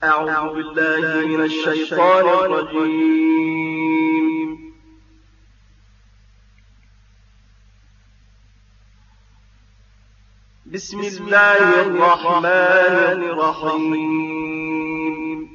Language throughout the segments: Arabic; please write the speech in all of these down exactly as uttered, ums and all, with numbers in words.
أعوذ بالله من الشيطان الرجيم. بسم الله الرحمن الرحيم.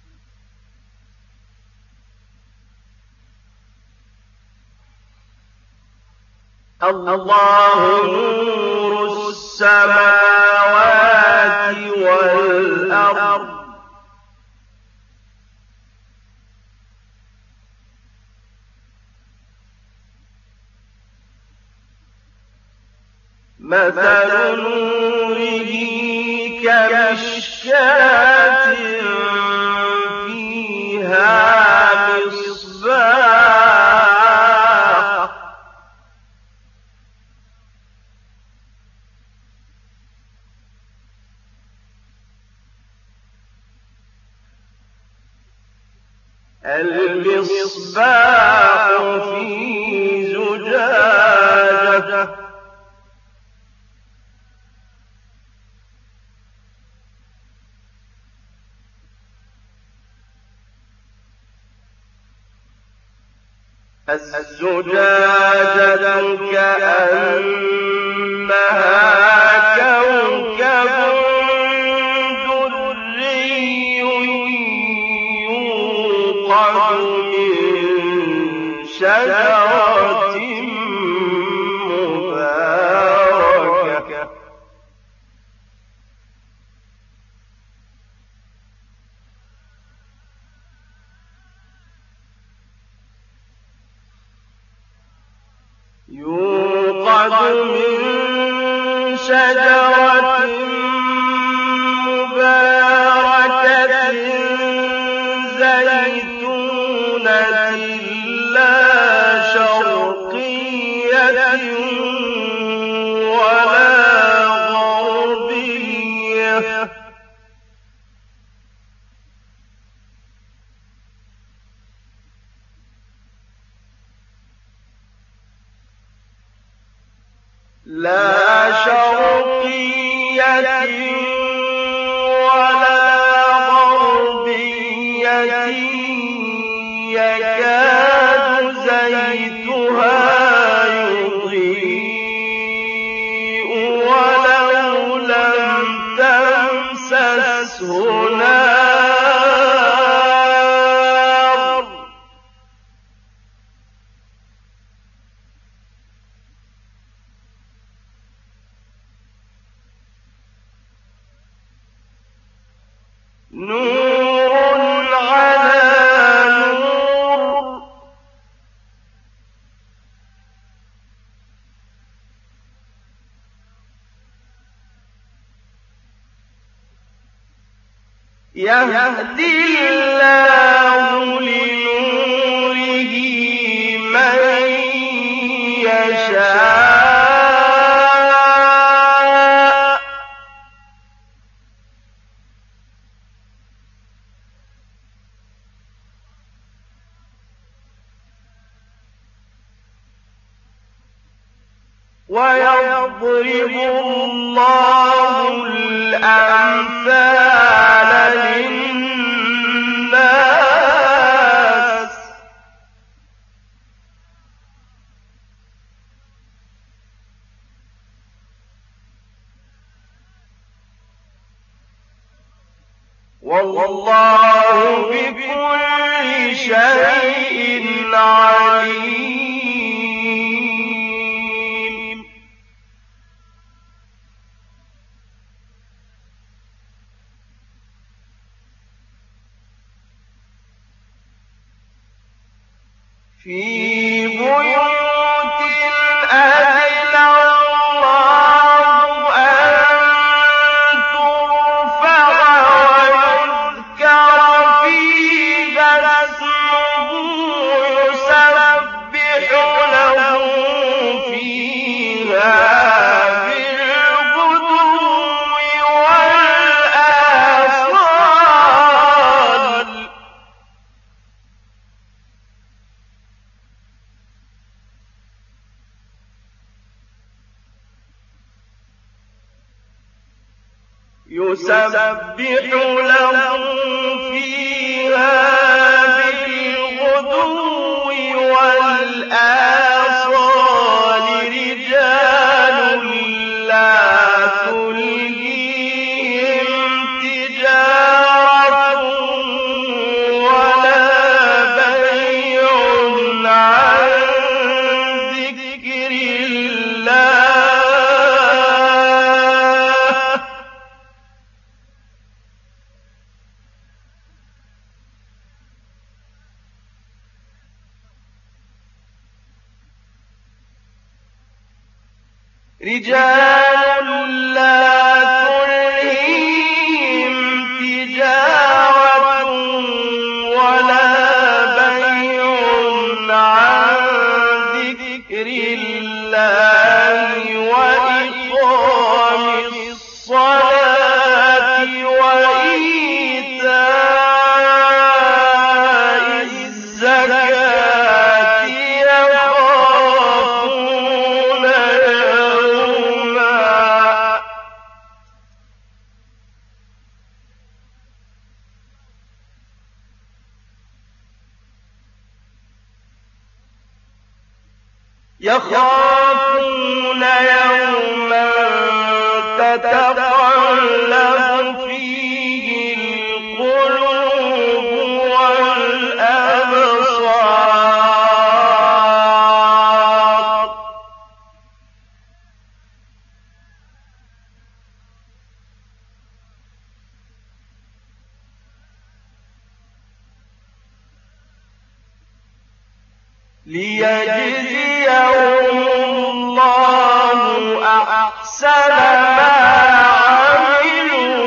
الله نور السماوات والأرض مثل نوره كمشكاة فيها مصباح المصباح في زجاجة الزجاجة كأنها كوكب دري يوقد من شجرة مباركة يوقد من شجرة مباركة زيتونة لا شرقية ولا غربية لا شرقية ولا غربية يكاد زيتها يضيء ولو لم تمسسه نار نور على نور يهدي الله لنوره من يشاء ويضرب الله الأمثال للناس والله بكل شيء عليم. في بيوت أذن الله أن ترفع ويذكر فيها اسمه يسبح له فيها بالغدو والآصال يسبح له فيها بالغدو والآصال رجال لا تلهيهم تجارة ولا بيع عن ذكر الله رجال لا تلهيهم تجارة ولا بيع عن ذكر الله وإقام الصلاة وإيتاء الزكاة يخافون يخافون يوما تتقلب فيه القلوب والأبصار ليجزيهم الله أحسن ما عملوا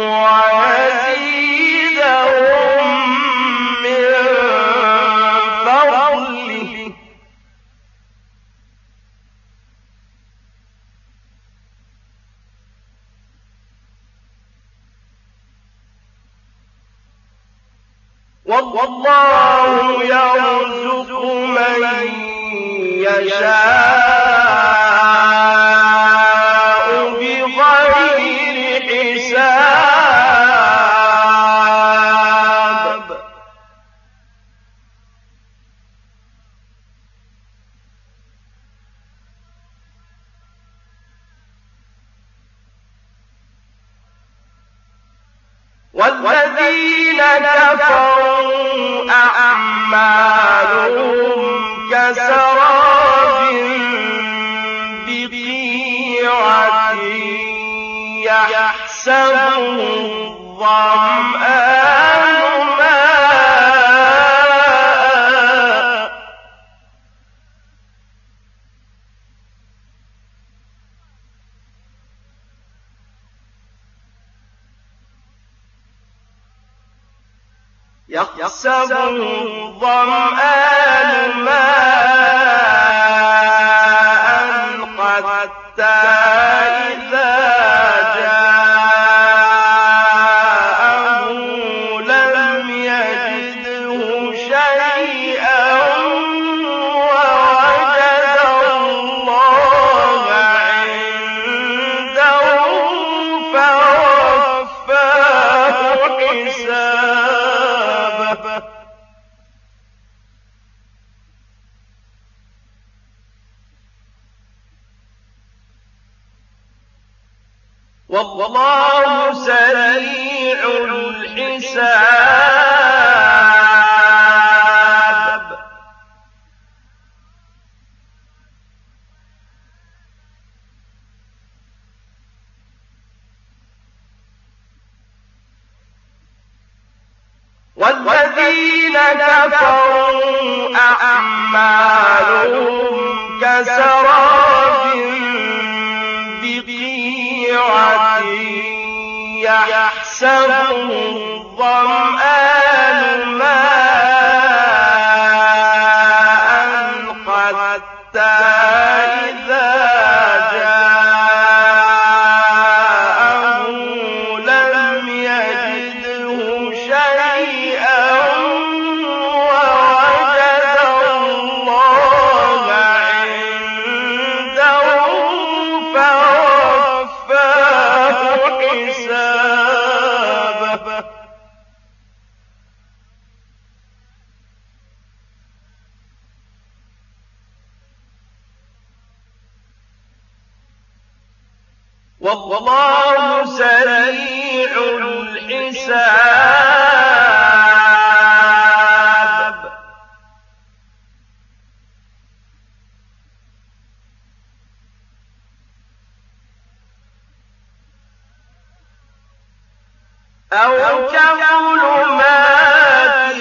ويزيدهم من فضله والله يرزق من يشاء بغير حساب والذين كفروا أعمالهم كسراب بقيعة يحسبه الظمآن ماء يحسبه الظمآن ماء حتى إذا جاءه لم يجده شيئا ووجد الله عنده فوفاه حسابه والله سريع الحساب والذين كفروا أعمالهم كسراب بقيعة يحسبه الظمآن ماء حتى إذا جاءه لم يجده شيئا ووجد الله عنده فوفاه حسابه والله سريع الحساب. أو كظلمات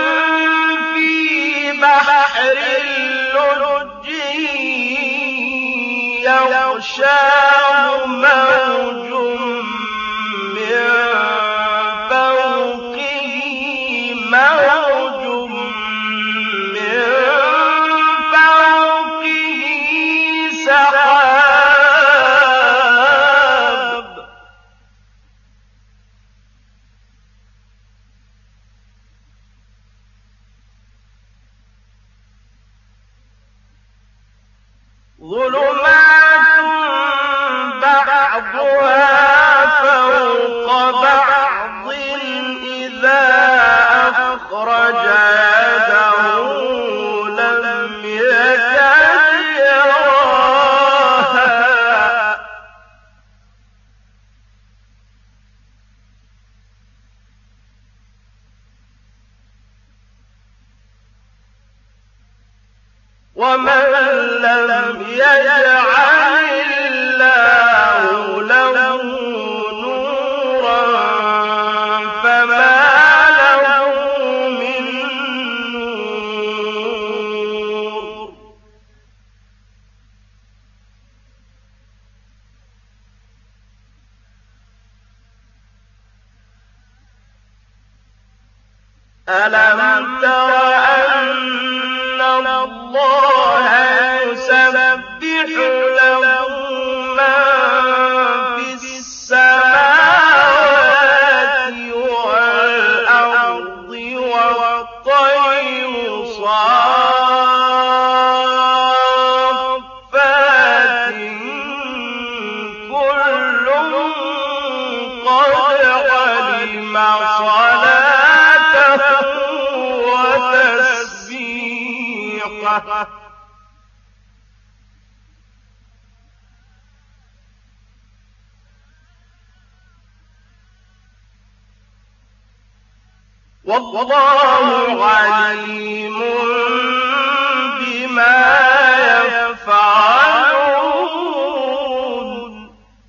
في بحر اللج يغشاه موج من فوقه موج من فوقه سحاب. ظلمات بعضها فوق بعض إذا أخرج يده لم يكد يراها ومن لم يجعل الله له نورا فما له من نور. ألم تر أن الله يسبح له ما في السماوات والأرض والطير صافات كل قد علم صلاته وتسبيحه والله عليم بما يفعلون.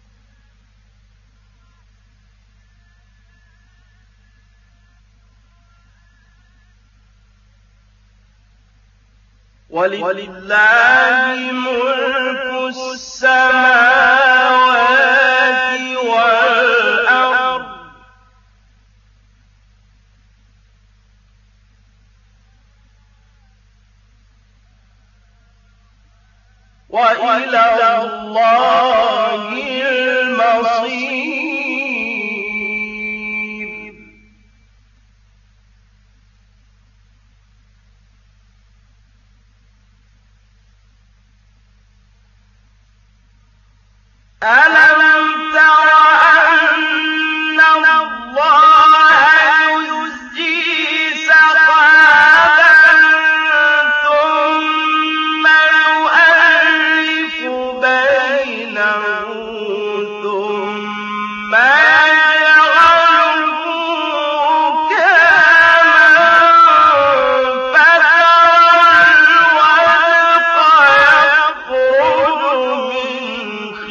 ولله ملك السماوات والأرض وإلى الله المصير. ألم تر أن الله يزجي سحابا ثم يؤلف بينه ثم يجعله ركاما فترى الودق يخرج من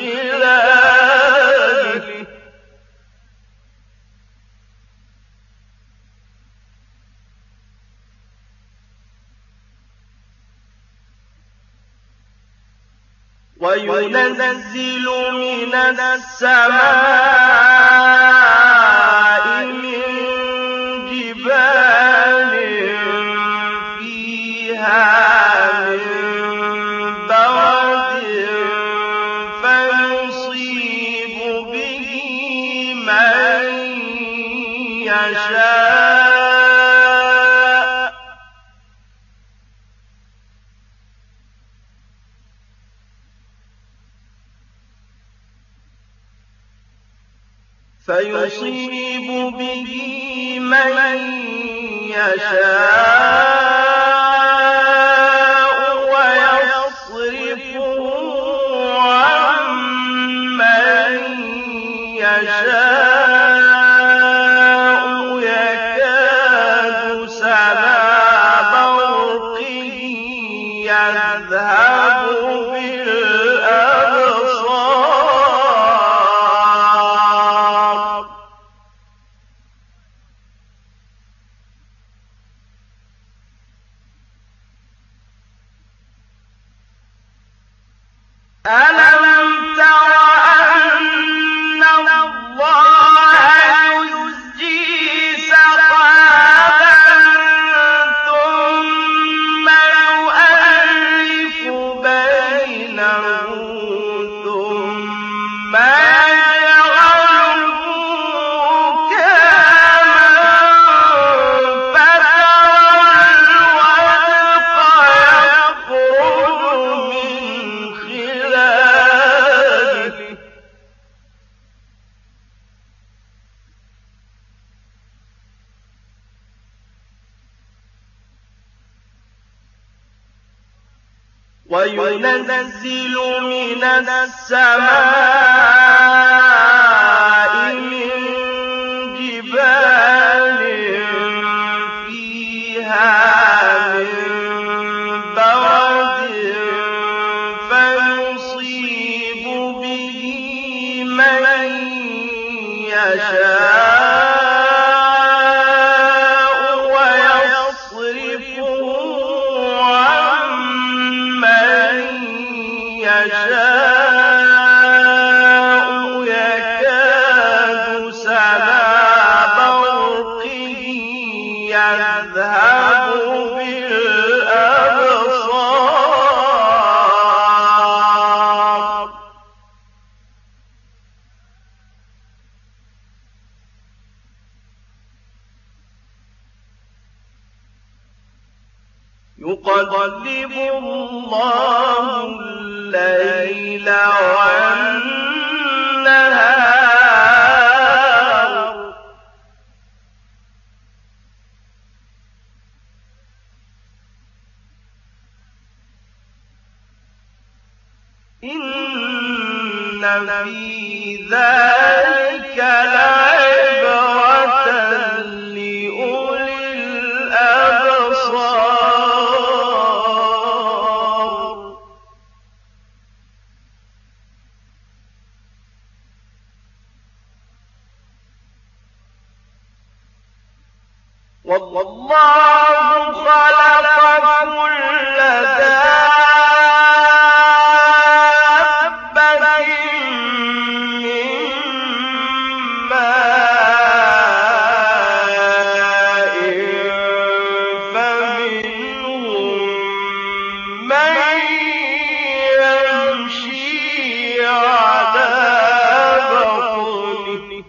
خلاله وينزل من السماء من جبال فيها من برد فيصيب به من يشاء فيصيب به من يشاء ويصرفه عن من ألم تر أن الله يزجي سحابا ثم يؤلف بينه ثم يجعله كاما فترى الودق يخرج من خلاله وينزل من السماء من جبال فيها من برد فيصيب به من يشاء ويصرفه عن من يشاء يكاد سنا برقه يذهب بالأبصار يقلب الله الليل والنهار إن في ذلك لعبرة لأولي الأبصار والله خلق كل دابة من ماء فمنهم من يمشي على بطنه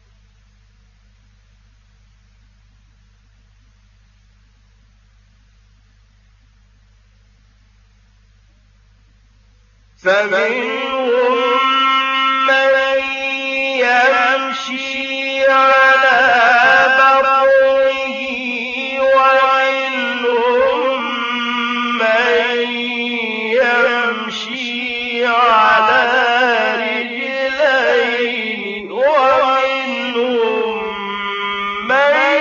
فمنهم من يمشي على بطنه ومنهم من يمشي على رجلين ومنهم من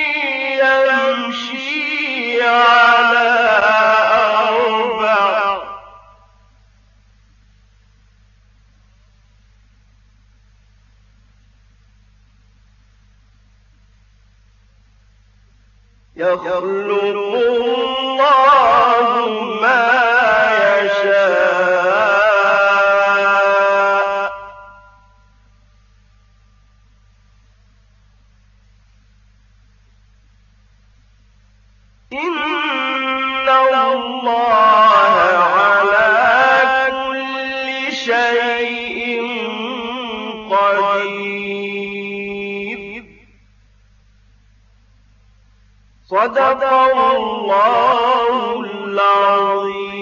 يمشي على أربع يخلق الله ما يشاء إن الله على كل شيء قدير صدق الله العظيم.